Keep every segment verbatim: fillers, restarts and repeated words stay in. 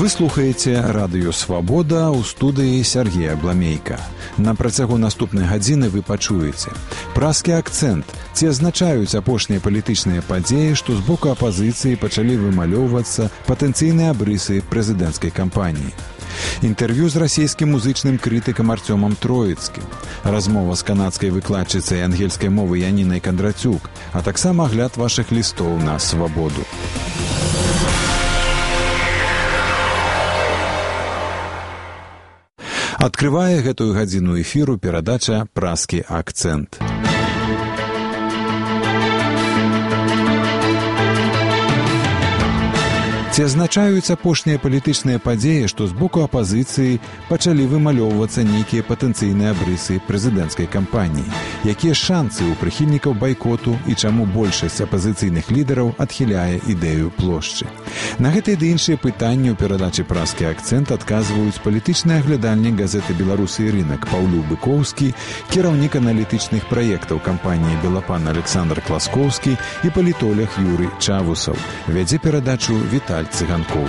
Вы слухаеце радыё «Свабода» ў студыі Сергея Бламейка. На працягу наступнай гадзіны вы пачуеце празкі акцэнт, ці азначаюць апошнія палітычныя падзеі, што з боку апазіцыі пачалі вымалёўвацца патэнцыйныя абрысы прэзідэнцкай кампаніі. Інтэрв'ю з расійскім музычным крытыкам Артёмам Троіцкім, размова з канадскай выкладчыцай ангельскай мовы Янінай Кандрацюк, а таксама агляд вашых лістоў на «Свабоду». Адкрывае гэтую гадзіну эфіру перадача «Празкі акцэнт». Ці азначаюць апошнія палітычныя падзеі, што з боку апазіцыі пачалі вымалёўвацца нейкія патэнцыйныя абрысы прэзідэнцкай кампаніі? Якія шансы ў прыхільнікаў байкоту і чаму большасць апазіцыйных лідараў адхіляе ідэю плошчы? На гэтыя ды іншыя пытанні ў перадачы «Празкі акцэнт» адказваюць палітычны аглядальнік газеты «Беларусы і рынак» Паўлю Быкоўскі, кіраўнік аналітычных праектаў кампаніі «Белапан» Александр Класкоўскі і палітолог Юрый Чавусаў. Вядзе перадачу Віталь Цыганкоў.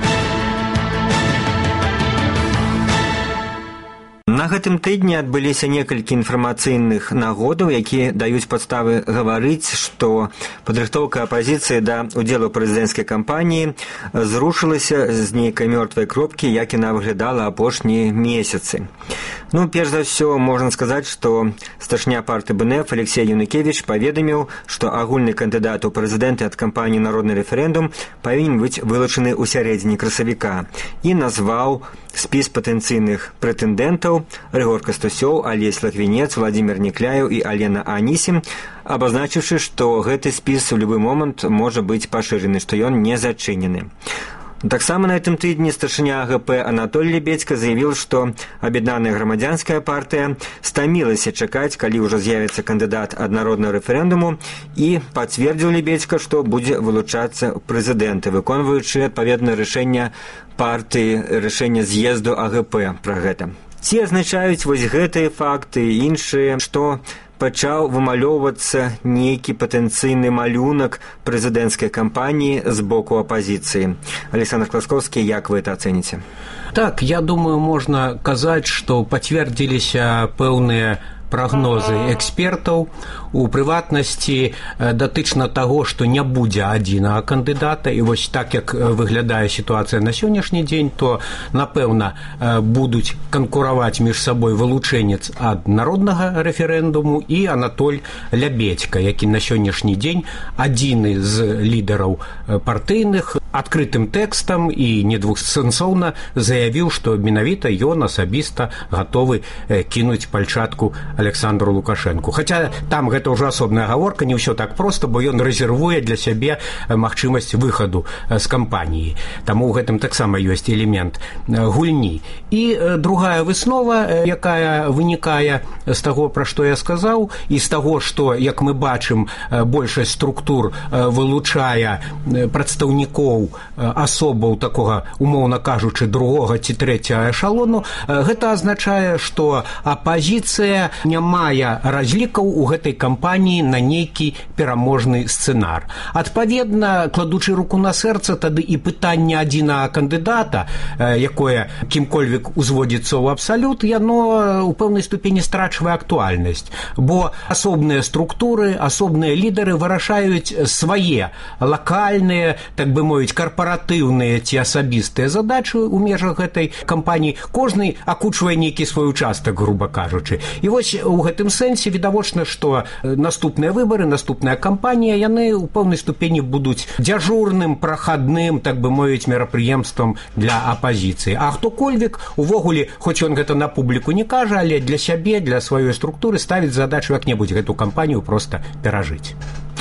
На гэтым тыдні адбыліся некалькі інфармацыйных нагодаў, якія даюць падставы гаварыць, што падрыхтоўка апазіцыі да ўдзелу прэзідэнцкай кампаніі зрушылася з нейкай мёртвай кропкі, як яна выглядала апошнія месяцы. Ну, перш за ўсё, можна сказаць, што старшыня партыі БНФ Алексей Юнакевіч паведаміў, што агульны кандыдат у прэзідэнты ад кампаніі «Народны рэферэндум» павінен быць вылучаны ў сярэдзіне красавіка і назваў спіс патэнцыйных прэтэндэнтаў Рыгор Кастусёў, Алесь Лахвінец, Владзімір Некляеў і Алена Анісім, абазначыўшы, што гэты спіс у любы момант можа быць пашыраны, што ён не зачынены. Таксама на гэтым тыдні старшыня АГП Анатоль Лебедзька заявіў, што аб'яднаная грамадзянская партыя стамілася чакаць, калі ўжо з'явіцца кандыдат ад народнага рэферэндуму, і пацвердзіў Лебедзька, што будзе вылучацца прэзідэнты, выконваючы адпаведнае рашэнне партыі, рашэнне з'езду АГП пра гэта. Ці азначаюць вось гэтыя факты і іншыя, што пачаў вымалёўвацца нейкі патэнцыйны малюнак прэзідэнцкай кампаніі з боку апазіцыі. Александр Класкоўскі, як вы это ацэніце? Так, я думаю, можна казаць, што пацвердзіліся пэўныя прагнозы экспертаў, у прыватнасці датычна таго, што не будзе адзінага кандыдата, і вось так, як выглядае сітуацыя на сённяшні дзень, то, напэўна, будуць канкураваць між сабой вылучэнец ад народнага рэферэндуму і Анатоль Лябедзька, які на сённяшні дзень адзіны з лідараў партыйных адкрытым тэкстам і недвухсэнсоўна заявіў, што менавіта ён асабіста гатовы кінуць пальчатку Александру Лукашэнку. Хаця там гэта ўжо асобная гаворка, не ўсё так проста, бо ён рэзервуе для сябе магчымасць выхаду з кампаніі. Таму ў гэтым таксама ёсць элемент гульні. І другая выснова, якая вынікае з таго, пра што я сказаў, і з таго, што, як мы бачым, большасць структур вылучае прадстаўнікоў асобаў такога, умоўна кажучы, другога ці трэцяга эшалону, гэта азначае, што апазіцыя не мае разлікаў у гэтай кампаніі на нейкі пераможны сцэнар. Адпаведна, кладучы руку на сэрца, тады і пытанне адзінага кандыдата, якое кімкольвек узводзіцца ў абсалют, яно ў пэўнай ступені страчвае актуальнасць, бо асобныя структуры, асобныя лідары вырашаюць свае лакальныя, так бы мовіць, карпаратыўныя ці асабістыя задачы ў межах гэтай кампаніі. Кожны акучвае нейкі свой участак, груба кажучы. І вось у гэтым сэнсе відавочна, што наступныя выбары, наступная кампанія, яны ў пэўнай ступені будуць дзяжурным, прахадным, так бы мовіць, мерапрыемствам для апазіцыі. А хто-кольвек, увогуле, хоць ён гэта на публіку не кажа, але для сябе, для сваёй структуры ставіць задачу як-небудзь гэту кампанію проста перажыць.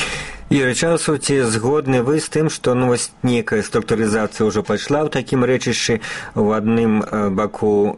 Юрый Чавусаў, ці згодны вы з тым, што ну, вось нейкая структурызацыя ўжо пайшла ў такім рэчышчы, у адным баку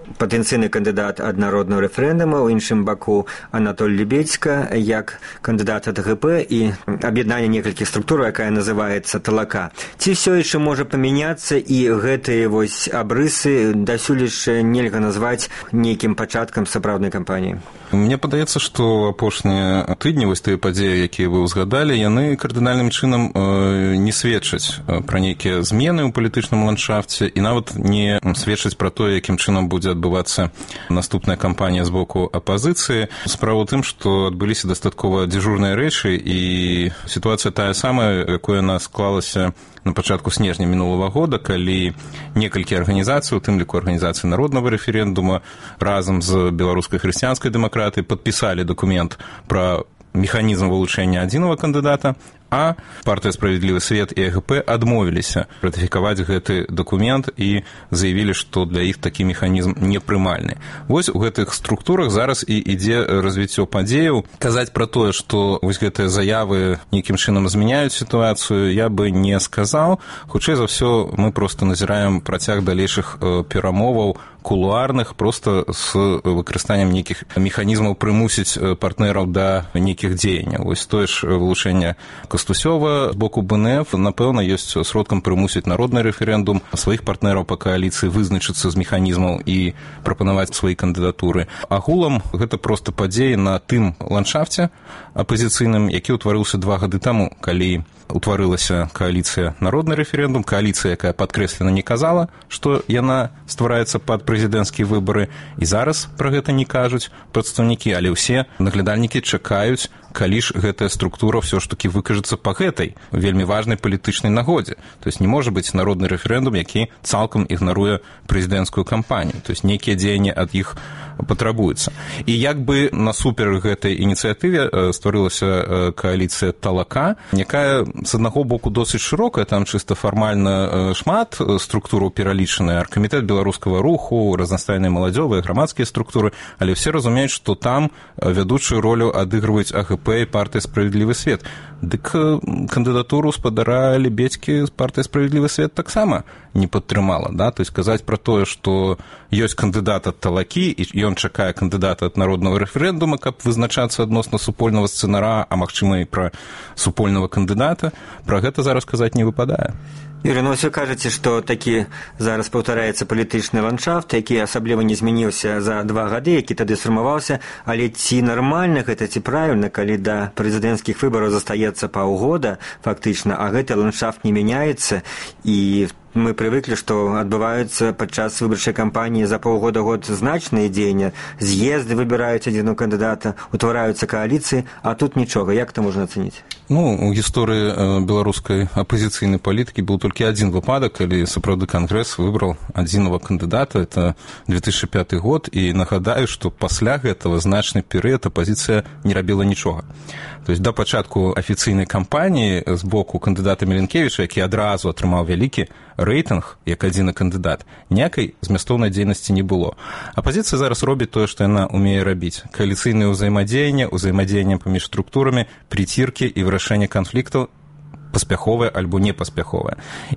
патэнцыйны кандыдат ад народнага рэферэндума, у іншым баку Анатоль Лебедька як кандыдат ад ГП і аб'яднанне некалькіх структур, якая называецца Талака. Ці ўсё яшчэ можа памяняцца і гэтыя вось абрысы дасюль яшчэ нельга назваць нейкім пачаткам сапраўднай кампаніі? Мне падаецца, што апошнія тыдні вось тыя падзеі, якія вы ўзгадалі, яны кардынальным чынам э, не сведчаць пра нейкія змены ў палітычным ландшафце і нават не сведчаць пра тое, якім чынам будзе адбывацца наступная кампанія з боку апазіцыі. Справа ў тым, што адбыліся дастаткова дзяжурныя рэчы і сітуацыя тая самая, якой яна склалася на пачатку снежня мінулага года, калі некалькі арганізацый, у тым ліку арганізацыі народнага рэферэндума, разам з беларускай хрысціянскай дэмакратыяй падпісалі дакумент пра механізм вылучэння адзінага кандыдата, а партыя «Справядлівы свет» і ЭГП адмовіліся ратыфікаваць гэты дакумент і заявілі, што для іх такі механізм непрымальны. Вось у гэтых структурах зараз і ідзе развіццё падзеяў. Казаць пра тое, што вось гэтыя заявы нейкім чынам змяняюць сітуацыю, я бы не сказаў. Хутчэй за ўсё, мы проста назіраем працяг далейшых перамоваў кулуарных, проста з выкарыстаннем нейкіх механізмаў прымусіць партнераў да нейкіх дзеянняў. Вось тое ж вылучэнне Кастусёва з боку БНФ, напэўна, ёсць сродкам прымусіць народны рэферэндум сваіх партнераў па кааліцыі вызначыцца з механізмаў і прапанаваць свае кандыдатуры. Агулам гэта проста падзеі на тым ландшафце апазіцыйным, які ўтварыўся два гады таму, калі утварылася кааліцыя народны рэферэндум, кааліцыя, якая падкрэслена не казала, што яна ствараецца пад прэзідэнцкія выбары, і зараз пра гэта не кажуць прадстаўнікі, але ўсе наглядальнікі чакаюць, калі ж гэтая структура ўсё ж такі выкажацца па гэтай вельмі важнай палітычнай нагодзе. То есть не можа быць народны рэферэндум, які цалкам ігнаруе прэзідэнцкую кампанію. То есть нейкія дзеянні ад іх патрабуецца. І як бы насупер гэтай ініцыятыве стварылася кааліцыя Талака, якая з аднаго боку досыць шырокая, там чыста фармальна шмат структураў пералічаныя, аргкамітэт беларускага руху, разнастайныя маладзёвыя, грамадскія структуры, але ўсе разумеюць, што там вядучую ролю адыгрываюць АГП і партыя «Справядлівы свет». Дык кандыдатуру спадара Лебедькі партыя «Справядлівы свет» таксама не падтрымала. Да? То есть казаць пра тое, што ёсць кандыдат ад Талакі, і ён чакае кандыдата ад народнага рэферэндума, каб вызначацца адносна супольнага сцэнара, а магчыма і пра супольнага кандыдата, пра гэта зараз казаць не выпадае. Юрий, ну вы кажаце, што такі зараз паўтараецца палітычны ландшафт, які асабліва не змяніўся за два гады, які тады сфармаваўся, але ці нармальна гэта, ці правільна, калі да прэзідэнцкіх выбараў застаецца паўгода фактычна, а гэты ландшафт не мяняецца, і мы привыкли, што адбываюцца падчас выбарчай кампаніі за паўгода-год значныя дзеянні, з'езды выбіраюць адзіну кандыдата, утвараюцца кааліцыі, а тут нічога. Як это можна ацаніць? Ну, у гісторыі беларускай апазіцыйнай палітыкі быў толькі адзін выпадак, калі сапраўды кангрэс выбраў адзінага кандыдата, это две тысячи пятый год, і нагадаю, што пасля гэтага значны перыяд апазіцыя не рабіла нічога. То есть да пачатку афіцыйнай кампаніі з боку кандыдата Меленкевіча, які адразу атрымаў вялікі рэйтынг як адзіны кандыдат, ніякай змястоўнай дзейнасці не было. Апазіцыя зараз робіць тое, што яна умее рабіць. Кааліцыйнае ўзаемадзеянне, ўзаемадзеянне паміж структурамі, прыціркі і вырашэнне канфліктаў паспяховая альбо непаспяховая.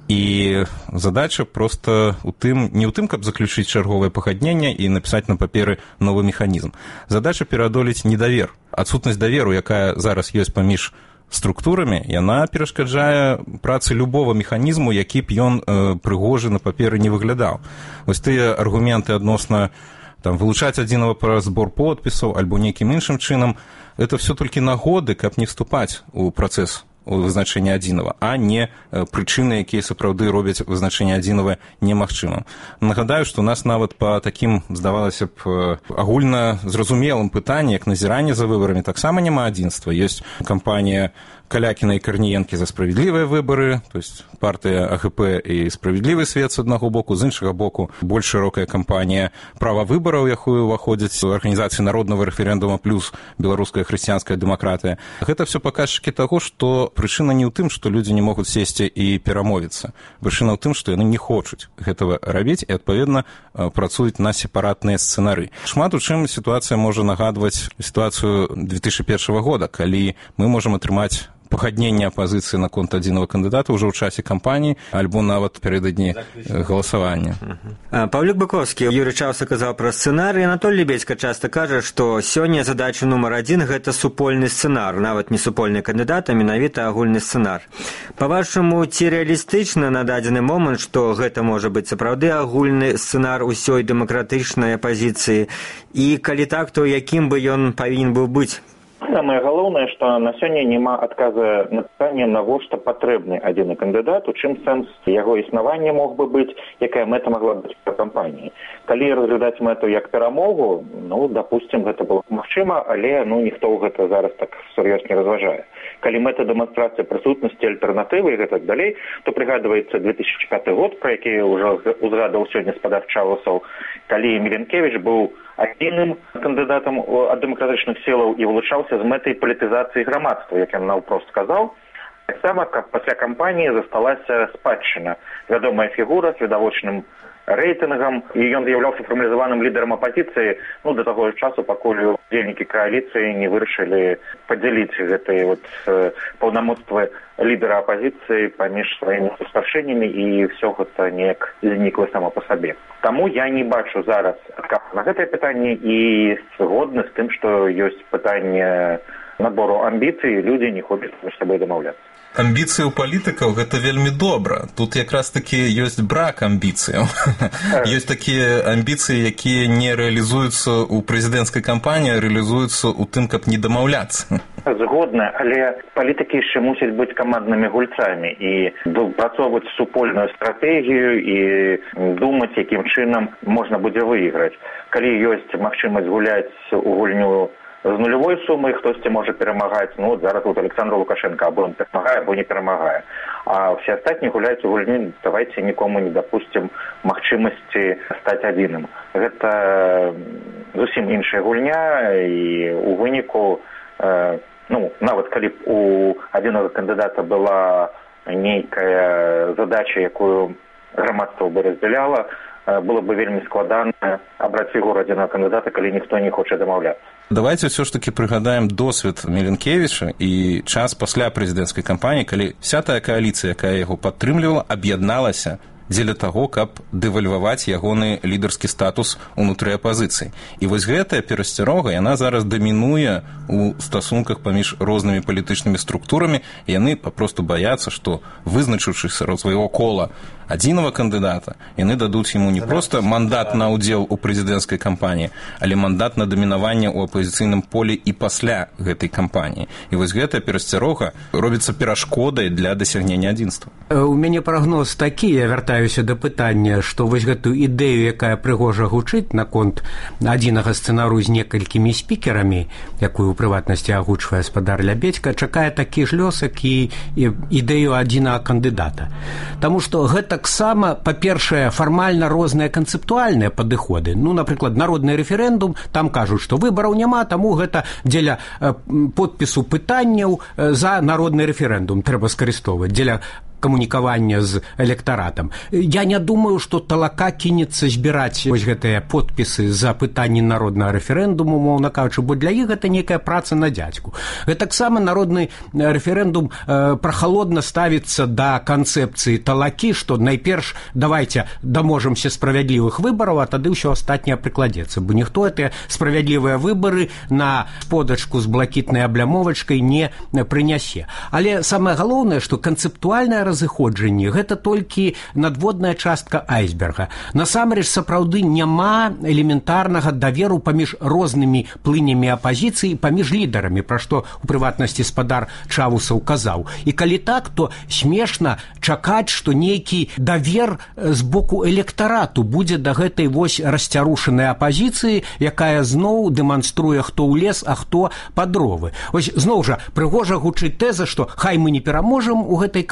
І задача проста у тым, не ў тым, каб заключыць чарговае пагадненне і напісаць на паперы новы механізм. Задача пераадолець недавер. Адсутнасць даверу, якая зараз ёсць паміж структурамі, яна перашкаджае працы любого механізму, які б ён э, прыгожы на паперы не выглядаў. Вось тыя аргументы адносна там, вылучаць адзінага пра збор подпісаў альбо нейкім іншым чынам, это все толькі нагоды, каб не вступаць у працэс вызначэння адзінага, а не прычыны, якія сапраўды робяць вызначэнне адзінага немагчымым. Нагадаю, што у нас нават па такім, здавалася б, агульна зразумелым пытанні, як назіранне за выбарамі, таксама няма адзінства. Ёсць кампанія Калякіна і Карніенкі за справядлівыя выбары, то есть партыя АГП і «Справядлівы свет» з аднаго боку, з іншага боку больш шырокая кампанія «Права выбараў», якую ўваходзяць арганізацыі народнага рэферэндума плюс беларуская хрысціянская дэмакратыя. Гэта все паказчыкі таго, што прычына не ў тым, што людзі не могуць сесці і перамовіцца. Прычына ў тым, што яны не хочуць гэтага рабіць і, адпаведна, працуюць на сепаратныя сцэнары. Шмат у чым сітуацыя можа нагадваць сітуацыю две тысячи першага года, калі мы можам атрымаць пагаднення апазіцыі наконт адзінага кандыдата ўжо ў часе кампаніі альбо нават перададні галасавання. Павлюк Быковскі, Юрий Чаўса казаў пра сцэнарый. Анатолий Лебедзька часта кажа, што сёння задача нумар адзін – гэта супольны сцэнар, нават не супольны кандыдат, а менавіта агульны сцэнар. Па-вашаму, ці рэалістычна на дадзены момант, што гэта можа быць сапраўды агульны сцэнар усёй дэмакратычнай апазіцыі, і калі так, то якім бы ён павінен быў быць? Самае галоўнае, што на сёння няма адказа на пытанне, навошта патрэбны адзіны кандыдат, у чым сэнс яго існавання мог бы быць, якая мэта магла быць у кампаніі. Калі разглядаць мэту як перамогу, ну, дапусцім, гэта было магчыма, але ну, ніхто ў гэта зараз так сур'ёз не разважае. Калі мэта дэманстрацыя прысутнасці альтэрнатывы і гэтак далей, то прыгадваецца две тысячи пятый год, про які ўжо узгадаў сёння спадар Чаўсаў, калі Міленкевіч быў адзіным кандыдатам ад дэмакратычных сілаў і вылучаўся з мэтай палітызацыі грамадства, як ён наўпрост сказаў. Таксама пасля кампаніі засталася спадчына. Вядомая фігура з відавочным рэйтынгам, і ён з'яўляўся фармалізаваным лідарам апазіцыі, ну, да таго часу, пакуль удзельнікі кааліцыі не вырашылі падзяліць гэтыя вот паўнамоцтвы лідара апазіцыі паміж сваімі старшынямі, і ўсё гэта неяк знікла само па сабе. Таму я не бачу зараз адказу на гэтае пытанне і згодны з тым, што ёсць пытанне набору амбіцый, людзі не хочуць паміж сабой дамаўляцца. Амбіцыі ў палітыкаў гэта вельмі добра. Тут якраз такі ёсць брак амбіцыяў. Ёсць такія амбіцыі, якія не рэалізуюцца ў прэзідэнцкай кампаніі, а рэалізуюцца ў тым, каб не дамаўляцца. Згодна, але палітыкі яшчэ мусяць быць каманднымі гульцамі і працоўваць супольную стратэгію і думаць, якім чынам можна будзе выйграць. Калі ёсць магчымасць гуляць у гульню з нулявой сумай, хтосьці можа перамагаць, ну, зараз вот Александр Лукашенко або он перамагае, або не перамагае. А все астатнія гуляюць у гульні, давайте нікому не дапусцім магчымасці стаць адзіным. Гэта зусім іншая гульня, і у выніку, э, ну, нават калі б у адзінага кандыдата была нейкая задача, якую грамадства бы раздзяляла, было бы вельмі складана абраць фігуру адзінага кандыдата, калі ніхто не хоча дамаўляцца. Давайте ўсё ж такі прыгадаем досвед Міленкевіча і час пасля прэзідэнцкай кампаніі, калі вся тая кааліцыя, якая яго падтрымлівала, аб'ядналася дзеля таго, каб дэвальваваць ягоны лідарскі статус унутры апазіцыі. І вось гэтая перасцярога, яна зараз дамінуе ў стасунках паміж рознымі палітычнымі структурамі, і яны папросту баяцца, што, вызначыўшыся свайго кола адзінага кандыдата, яны дадуць яму не проста мандат на ўдзел у прэзідэнцкай кампаніі, але мандат на дамінаванне ў апазіцыйным полі і пасля гэтай кампаніі. І вось гэтая перасцярога робіцца перашкодай для дасягнення адзінства. У мяне прагноз такі, я вяртаюся да пытання, што вось гэтую ідэю, якая прыгожа гучыць наконт адзінага сцэнару з некалькімі спікерамі, якую ў прыватнасці агучвае спадар Лебедзька, чакае такі ж лёс, як і ідэю адзінага кандыдата. Таму што гэта таксама, па-першае, фармальна розныя канцэптуальныя падыходы. Ну, напрыклад, народны рэферэндум, там кажуць, што выбараў няма, таму гэта дзеля подпісу пытанняў за народны рэферэндум трэба скарыстовваць, дзеля камунікавання з электаратам. Я не думаю, што талака кінецца збіраць вось гэтыя подпісы за пытанні народнага рэферэндуму, умоўна кажучы, бо для іх гэта нейкая праца на дзядзьку. Гэтаксама народны рэферэндум э, прахалодна ставіцца да канцэпцыі талакі, што найперш давайте даможемся справядлівых выбараў, а тады ўсё астатняе прыкладзецца, бо ніхто гэтыя справядлівыя выбары на подачку з блакітнай аблямовачкай не прынясе. Але самае галоўнае, што канцэптуальная разыходжанні гэта толькі надводная частка айсберга. Насамрэч, сапраўды няма элементарнага даверу паміж рознымі плынямі апазіцыі, паміж лідарамі, пра што у прыватнасці спадар Чаўсаў казаў. І калі так, то смешна чакаць, што нейкі давер з боку электарату будзе да гэтай вось расцярушанай апазіцыі, якая зноў дэманструе, хто ў лес, а хто па дровы. Вось зноў жа прыгожа гучыць тэза, што хай мы не пераможам у гэтай кампаніі,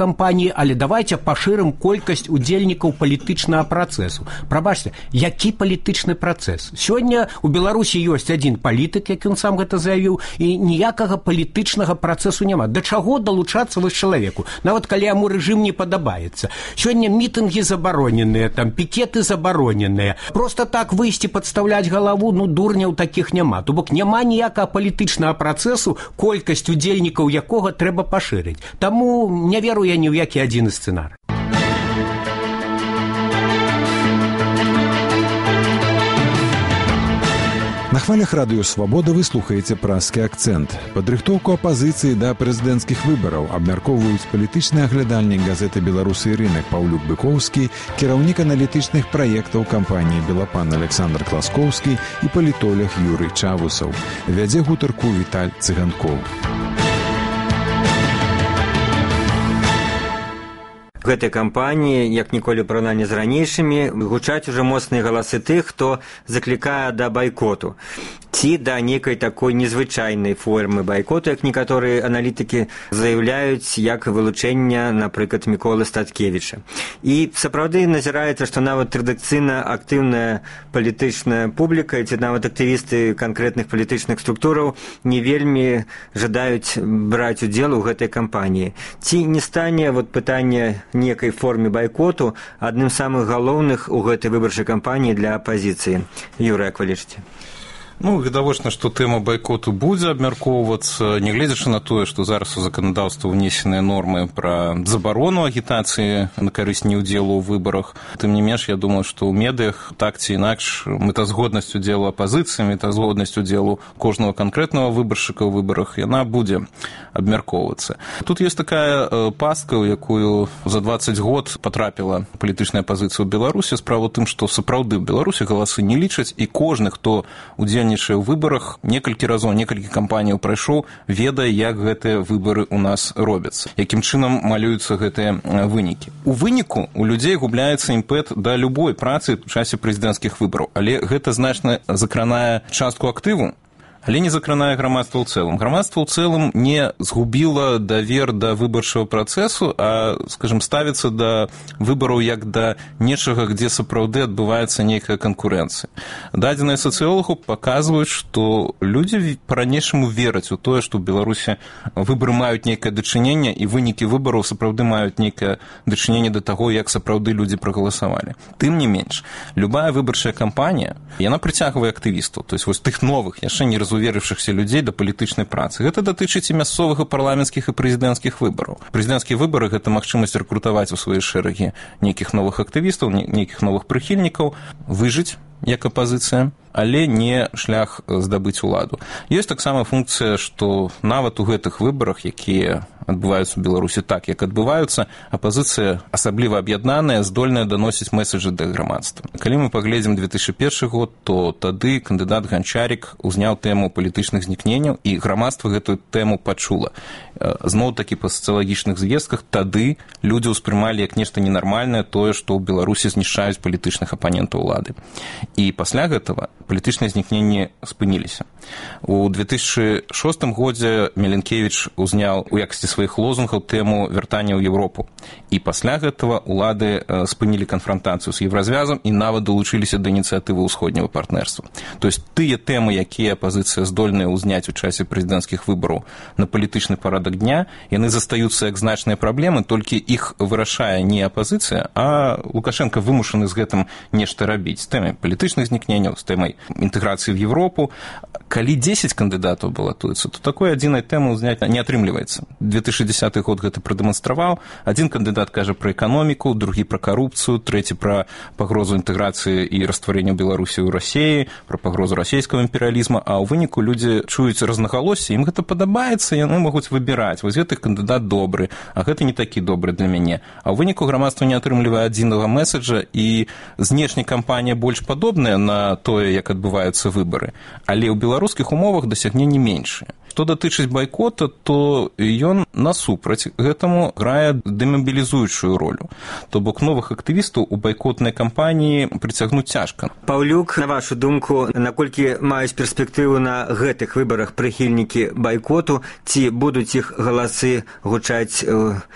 не, але давайте пашырым колькасць удзельнікаў палітычнага працэсу. Прабачце, які палітычны працэс? Сёння у Беларусі ёсць адзін палітык, як ён сам гэта заявіў, і ніякага палітычнага працэсу няма. Да чаго далучацца вось чалавеку? Нават калі яму рэжым не падабаецца. Сёння мітынгі забароненыя, там пікеты забароненыя. Просто так выйсці падстаўляць галаву, ну дурняў такіх няма. То бок няма ніякага палітычнага працэсу, колькасць удзельнікаў якога трэба пашырыць. Таму не веру я ні ў які адзіны сцэнар. На хвалях радыё «Свабода» вы слухаеце празскі акцэнт. Падрыхтоўку апазіцыі да прэзідэнцкіх выбараў абмяркоўваюць палітычны аглядальнік газеты «Беларусы і рынак» Паўлюк Быкоўскі, кіраўнік аналітычных праектаў кампаніі «Белапан» Александр Класкоўскі і палітолог Юрый Чавусаў. Вядзе гутарку Віталь Цыганкоў. В гэтай кампаніі, як ніколі параўнанні з ранейшымі, гучаць ужо моцныя галасы тых, хто заклікае да байкоту. Ці да нейкай такой незвычайнай формы байкоту, як некаторыя аналітыкі заяўляюць, як вылучэння, напрыклад, Міколы Статкевіча. І сапраўды назіраецца, што нават традыцыйна актыўная палітычная публіка, ці нават актывісты канкрэтных палітычных структураў не вельмі жадаюць браць удзел у гэтай кампаніі. Ці не стане вот пытанне некай форме байкоту адным з самых галоўных у гэтай выбарчай кампаніі для апазіцыі? Юрый, як вы лічыце? Ну, відавочна, што тэма байкоту будзе абмяркоўвацца, нягледзячы на тое, што зараз у заканадаўства ўнесеныя нормы пра забарону агітацыі на карысць неўдзелу ў выбарах. Тым не менш, я думаю, што ў медыях так ці інакш мэтазгоднасць удзелу апазіцыі, мэтазгоднасць удзелу кожнага канкрэтнага выбаршчыка ў выбарах, яна будзе абмяркоўвацца. Тут ёсць такая пастка, у якую за дваццаць год патрапіла палітычная апазіцыя ў Беларусі. Справа ў тым, што сапраўды ў Беларусі галасы не лічаць, і кожны, хто удзельнічае ў выбарах, некалькі разоў, некалькі кампаніяў прайшоў, ведае, як гэтыя выбары ў нас робяцца, якім чынам малююцца гэтыя вынікі. У выніку у людзей губляецца імпэт да любой працы ў часе прэзідэнцкіх выбараў, але гэта значна закранае частку актыву, але не закранае грамадства ў цэлым. Грамадства ў цэлым не згубіла давер да выбарчага працэсу, а, скажем, ставіцца да выбараў як да нечага, дзе сапраўды адбываецца нейкая канкурэнцыя. Дадзеныя сацыёлагу паказваюць, што людзі па-ранейшаму вераць у тое, што ў Беларусі выбары маюць нейкае дачыненне, і вынікі выбараў сапраўды маюць нейкае дачыненне да таго, як сапраўды людзі прагаласавалі. Тым не менш, любая выбарчая кампанія, яна прыцягвае актывістаў, то есть вось тых новых, яшчэ не разумеюць, уверившихся людей до палітычнай працы. Гэта датычыць і мясцовых, і парламенцкіх, і прэзідэнцкіх выбараў. Прэзідэнцкія выбары – гэта магчымасць рэкрутаваць у свае шэрагі нейкіх новых актывістаў, нейкіх новых прыхільнікаў, выжыць як апазіцыя, але не шлях здабыць уладу. Ёсць таксама функцыя, што нават у гэтых выбарах, якія адбываюцца ў Беларусі так, як адбываюцца, апазіцыя, асабліва аб'яднаная, здольная даносіць месседжы да грамадства. Калі мы паглядзім две тысячы першы год, то тады кандыдат Ганчарик узняў тэму палітычных знікненняў, і грамадства гэтую тэму пачула. Зноў-такі па сацыялагічных звестках тады людзі ўспрымалі як нешта ненармальнае тое, што ў Беларусі знішчаюць палітычных апанентаў улады. І пасля гэтага палітычныя знікненні спыніліся. У две тысячы шостым годзе Меленкевіч узняў у якасці сваіх лозунгаў тэму вяртання ў Еўропу. І пасля гэтага улады спынілі канфрантацыю з еўразвязам і нават далучыліся да ініцыятывы ўсходняга партнерства. То есть тыя тэмы, якія апазіцыя здольная ўзняць у часе прэзідэнцкіх выбараў на палітычны парадак дня, яны застаюцца як значныя праблемы, толькі іх вырашае не апазіцыя, а Лукашенко вымушаны з гэтым нешта рабіць. З тэмай палітычных знікненняў, з тэмай інтэграцыі в Европу. Калі дзесяць кандыдатаў балатуецца, то такой адзінай тэмы ўзняць не атрымліваецца. две тысячи десятый год гэта прадэманстраваў. Адзін кандыдат кажа пра эканоміку, другі пра карупцыю, трэці пра пагрозу інтэграцыі і растварэння Беларусі ў Расіі, пра пагрозу расійскага імперыялізма, а ў выніку людзі чуюць рознагалоссі, ім гэта падабаецца, яны могуць выбіраць. Вось гэты кандыдат добры, а гэты не такі добры для мяне. А ў выніку грамадства не атрымлівае адзінага месседжа, і знешняя кампанія больш падобна падобныя на тое, як адбываюцца выбары, але ў беларускіх умовах дасягненні меншыя. Што датычыць байкота, то ён насупраць гэтаму грае дэмабілізуючую ролю. То бок новых актывістаў у байкотнай кампаніі прыцягнуць цяжка. Паўлюк, на вашу думку, наколькі маюць перспектыву на гэтых выбарах прыхільнікі байкоту, ці будуць іх галасы гучаць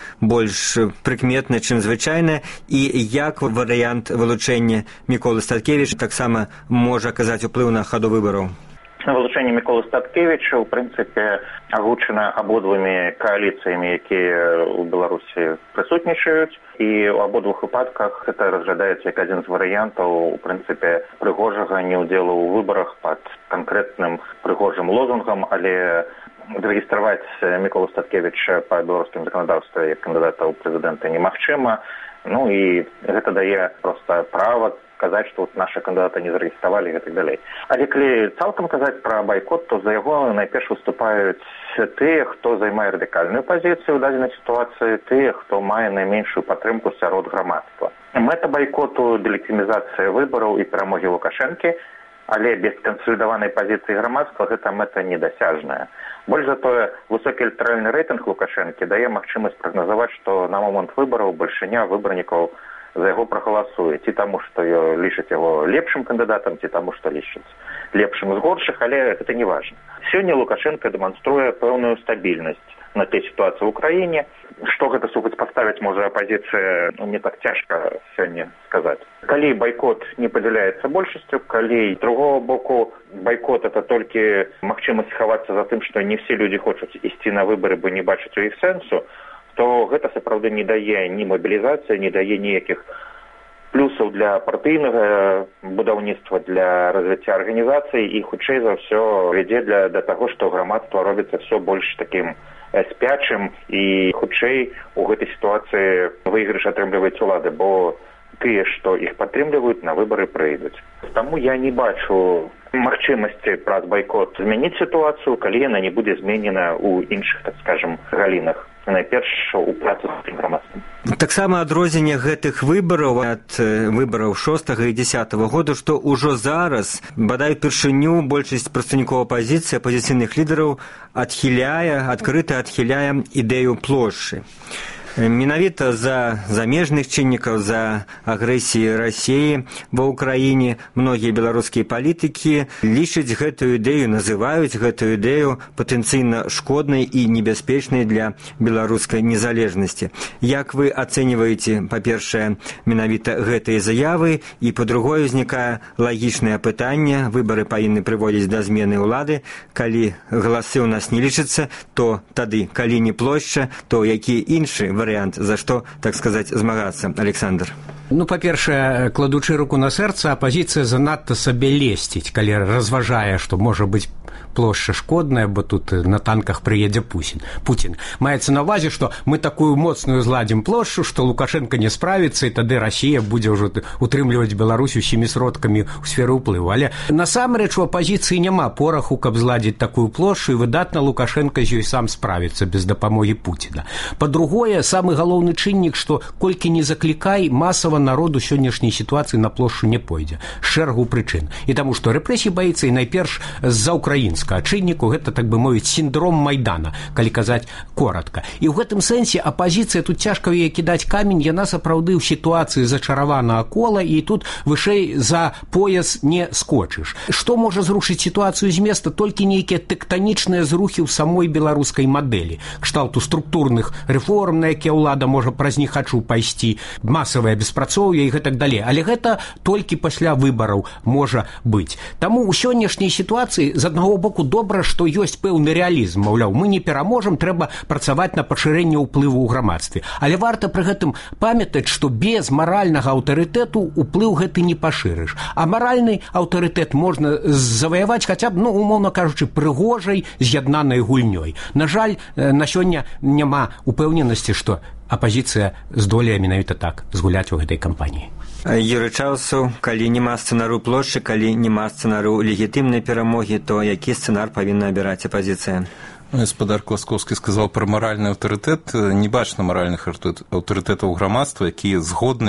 больш прыкметна, чым звычайна, і як варыянт вылучэння Міколы Статкевіча таксама можа аказаць уплыў на хаду выбараў? Вылучэнне Міколы Статкевіча, у прынцыпе, агучана абодвымі кааліцыямі, якія ў Беларусі прысутнічаюць, і ў абодвух выпадках гэта разглядаецца як адзін з варыянтаў, у прынцыпе, прыгожага неўдзелу ў выбарах пад канкрэтным прыгожым лозунгам, але зарэгістраваць Міколу Статкевіча па беларускім заканадаўстве як кандыдата ў прэзідэнты немагчыма. Ну і гэта дае проста права казаць, што нашы кандыдаты не зарэгістравалі і так далей. Але калі цалкам казаць пра байкот, то за яго найперш выступаюць тыя, хто займае радыкальную пазіцыю ў дадзенай сітуацыі, тыя, хто мае найменшую падтрымку сярод грамадства. Мэта байкоту — дэлегітымізацыя выбараў і перамогі Лукашэнкі, але без кансалідаванай пазіцыі грамадства гэта мэта недасяжная. Больш за тое, высокі электаральны рэйтынг Лукашэнкі дае магчымасць прагназаваць, што на момант выбараў бальшыня выбарнікаў за яго прагаласуе, ці таму, што лічаць яго лепшым кандыдатам, ці таму, што лічаць лепшым з горшых, але гэта не важна. Сёння Лукашенко дэманструе пэўную стабільнасць на той сітуацыі ў краіне. Што гэта супрацьпаставіць можа апазіцыя, ну, не так цяжка сёння сказаць. Калі байкот не падзяляецца большасцю, калі з другого боку байкот это толькі магчымасць схавацца за тым, што не ўсе людзі хочуць ісці на выбары, бо не бачаць у іх сэнсу, то гэта сапраўды не дае ні мабілізацыі, не дае ніякіх плюсаў для партыйнага будаўніцтва, для развіцця арганізацыі і хутчэй за ўсё вядзе для, для таго, што грамадства робіцца ўсё больш такім спячым і хутчэй у гэтай сітуацыі выйгрыш атрымліваюць улады, бо тыя, што іх падтрымліваюць, на выбары прыйдуць. Таму я не бачу магчымасці праз байкот змяніць сітуацыю, калі яна не будзе зменена ў іншых, так скажам, галінах. Найперш у працы з грамадствам. Таксама адрозненне гэтых выбараў ад выбараў шостага і дзесятага году, што ўжо зараз, бадай упершыню, большасць прадстаўнікоў апазіцыі, апазіцыйных лідараў адхіляе, адкрыта адхіляе ідэю плошчы. Менавіта з-за замежных чыннікаў, за агрэсіі Расіі ва ўкраіне многія беларускія палітыкі лічаць гэтую ідэю, называюць гэтую ідэю патэнцыйна шкоднай і небяспечнай для беларускай незалежнасці. Як вы ацэньваеце, па-першае, менавіта гэтыя заявы, і па-другое, узнікае лагічнае пытанне: выбары павінны прыводзіць да змены ўлады. Калі галасы ў нас не лічацца, то тады, калі не плошча, то які іншы варыянт, за што, так сказаць, змагацца? Александр. Ну, па-першае, кладучы руку на сэрца, апазіцыя занадта сабе лесціць, калі разважае, што можа быць плошча шкодная, бо тут на танках прыедзе Путін. Путін. Маецца на ўвазе, што мы такую моцную зладзім плошчу, што Лукашенко не справіцца, і тады Расія будзе ўжо утрымліваць Беларусь усімі сродкамі ў сферы ўплыву. Але насамрэч у апазіцыі няма пораху, каб зладзіць такую плошчу, і выдатна Лукашенко з ёй сам справіцца без дапамогі Пуціна. Па-другое, самы галоўны чыннік, што колькі не заклікай, масава народу сённяшняй сітуацыі на плошчу не пойдзе. Шэрагу прычын. І таму, што рэпрэсій баіцца, і найперш з-за украінскага чынніку, гэта, так бы мовіць, сіндром Майдана, калі казаць коратка. І ў гэтым сэнсе апазіцыя, тут цяжка яе кідаць камень, яна сапраўды ў сітуацыі зачараванага кола, і тут вышэй за пояс не скочыш. Што можа зрушыць сітуацыю з места? Толькі нейкія тэктанічныя зрухі ў самой беларускай мадэлі, кшталту структурных рэформ, на якія ўлада можа праз не хачу пайсці, масавае беспрацоўе і гэтак далей. Але гэта толькі пасля выбараў можа быць. Таму ў сённяшняй сітуацыі з аднаго боку добра, што ёсць пэўны рэалізм. Маўляў, мы не пераможам, трэба працаваць на пашырэнне ўплыву ў грамадстве. Але варта пры гэтым памятаць, што без маральнага аўтарытэту ўплыў гэты не пашырыш. А маральны аўтарытэт можна заваяваць хаця б, ну, умоўна кажучы, прыгожай з'яднанай гульнёй. На жаль, на сёння няма упэўненасці, што апазіцыя здолее менавіта так згуляць у гэтай кампаніі. Юрый Чаўсаў, калі няма сцэнару плошчы, калі няма сцэнару легітымнай перамогі, то які сцэнар павінна абіраць апазіцыя? Гаспадар Класкоўскі сказаў пра маральны аўтарытэт. Не бачна маральных аўтарытэтаў грамадства, якія згодныя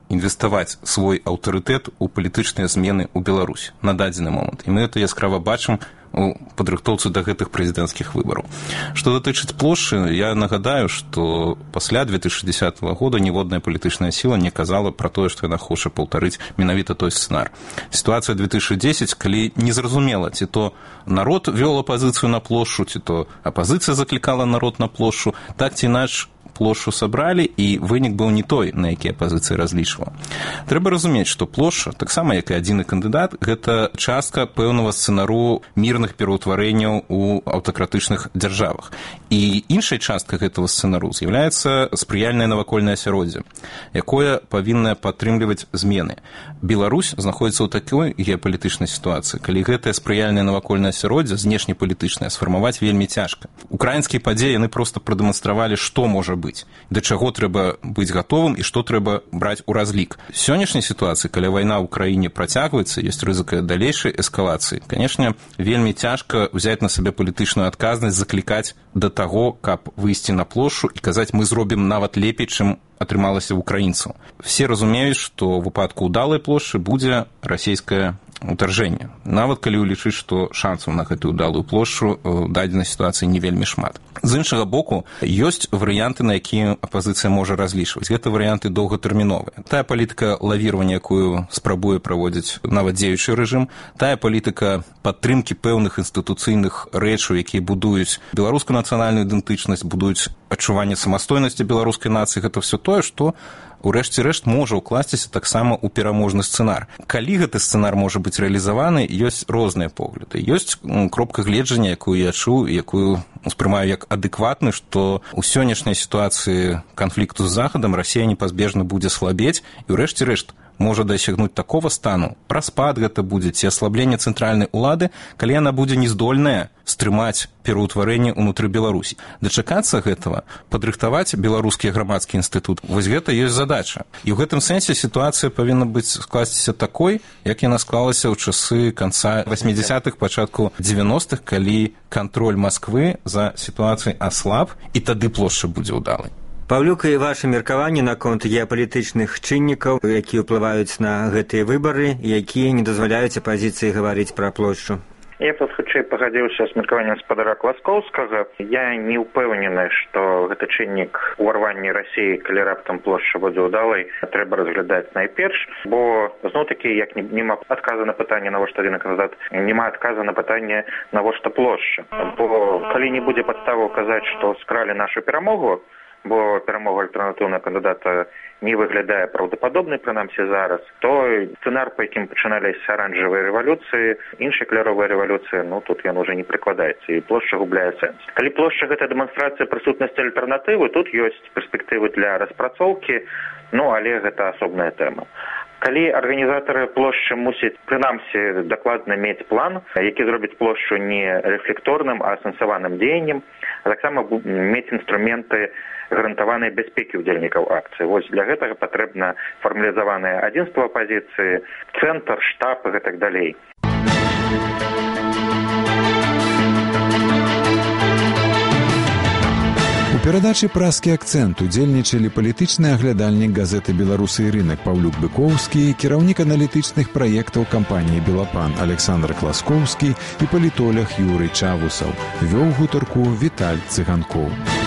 інвеставаць свой аўтарытэт у палітычныя змены ў Беларусі на дадзены момант. І мы это яскрава бачым у падрыхтоўцы да гэтых прэзідэнцкіх выбараў. Што датычыць плошчы, я нагадаю, што пасля две тысячи десятого года ніводная палітычная сіла не казала пра тое, што яна хоча паўтарыць менавіта той сцэнар. Сітуацыя две тысячи десятого, калі незразумела, ці то народ вёл апазіцыю на плошчу, ці то апазіцыя заклікала народ на плошчу, так ці інакш плошчу сабралі, і вынік быў не той, на які апазіцыя разлічвала. Трэба разумець, што плошча, таксама як і адзіны кандыдат, гэта частка пэўнага сцэнару мірных пераўтварэнняў у аўтакратычных дзяржавах. І іншай часткай гэтага сцэнару з'яўляецца спрыяльнае навакольнае асяроддзе, якое павінна падтрымліваць змены. Беларусь знаходзіцца ў такой геапалітычнай сітуацыі, калі гэтае спрыяльнае навакольнае асяроддзе знешнепалітычнае сфармаваць вельмі цяжка. Украінскія падзеі яны проста прадэманстравалі, што можа быць, да чаго трэба быць гатовым і што трэба браць у разлік. В сённяшняй сітуацыі, калі вайна ў краіне працягваецца, ёсць рызыка далейшай эскалацыі, канешне, вельмі цяжка ўзяць на сабе палітычную адказнасць, заклікаць да таго, каб выйсці на плошчу і казаць, мы зробім нават лепей, чым атрымалася ў украінцаў. Все разумеюць, што ў выпадку ўдалай плошчы будзе расійскае ўтаржэнне. Нават калі ўлічыць, што шансаў на гэтую ўдалую плошчу ў дадзенай сітуацыі не вельмі шмат. З іншага боку, ёсць варыянты, на якія апазіцыя можа разлічваць. Гэта варыянты доўгатэрміновыя. Тая палітыка лавіравання, якую спрабуе праводзіць нават дзеючы рэжым, тая палітыка падтрымкі пэўных інстытуцыйных рэчаў, якія будуюць беларускую нацыянальную ідэнтычнасць, будуюць адчуванне самастойнасці беларускай нацыі, гэта все тое, што урэшце рэшт можа ўкласціся таксама ў пераможны сцэнар. Калі гэты сцэнар можа быць рэалізаваны, ёсць розныя погляды. Ёсць кропка гледжання, якую я чуў, якую успрымаю як адэкватны, што ў сённяшняй сітуацыі канфлікту з Захадам Расія непазбежна будзе слабець і ўрэшце рэшт можа дасягнуць такога стану, распад гэта будзе, ці аслабленне цэнтральнай улады, калі яна будзе нездольная стрымаць пераўтварэнне ўнутры Беларусі. Дачакацца гэтага, падрыхтаваць беларускі грамадскі інстытут, вось гэта ёсць задача. І ў гэтым сэнсе сітуацыя павінна быць скласціся такой, як яна склалася ў часы канца восьмидесятых, пачатку девяностых, калі кантроль Масквы за сітуацыяй аслаб, і тады плошча будзе ўдалай. Паўлюк, і ваша меркаванне наконт геапалітычных чыннікаў, якія ўплываюць на гэтыя выбары, якія не дазваляюць апазіцыі гаварыць пра плошчу? Я тут хутчэй пагадзіўся з меркаваннем спадара Класкоўскага. Я не ўпэўнены, што гэты чыннік уварвання Расіі, калі раптам плошча будзе ўдалай, трэба разглядаць найперш, бо зноў-такі, як няма адказа на пытанне, навошта адзіны кандыдат, няма адказа на пытанне, навошта плошча. Бо калі не будзе падставаў казаць, што скралі нашу перамогу, бо перамога альтэрнатыўнага кандыдата не выглядае праўдападобнай, прынамсі зараз, то сцэнар, па якім пачыналіся аранжавыя рэвалюцыі, іншыя каляровыя рэвалюцыі, ну, тут ён уже не прыкладаецца, і плошча губляе сэнс. Калі плошча – гэта дэманстрацыя прысутнасці альтэрнатывы, тут ёсць перспектывы для распрацоўкі, ну, але гэта асобная тэма. Калі арганізатары плошчы мусяць, прынамсі, дакладна мець план, які зробіць плошчу не рэфлекторным, а асэнсаваным дзеяннем, а таксама мець інструменты гарантаванай бяспекі ўдзельнікаў акцыі. Вось для гэтага патрэбна фармалізаванае адзінства апазіцыі, цэнтр, штаб і гэтак далей. У перадачы «Празкі акцэнт» удзельнічалі палітычны аглядальнік газеты «Беларусы і рынак» Паўлюк Быкоўскі, кіраўнік аналітычных праектаў кампаніі «Белапан» Александр Класкоўскі і палітолог Юрый Чавусаў. Вёў гутарку Віталь Цыганкоў.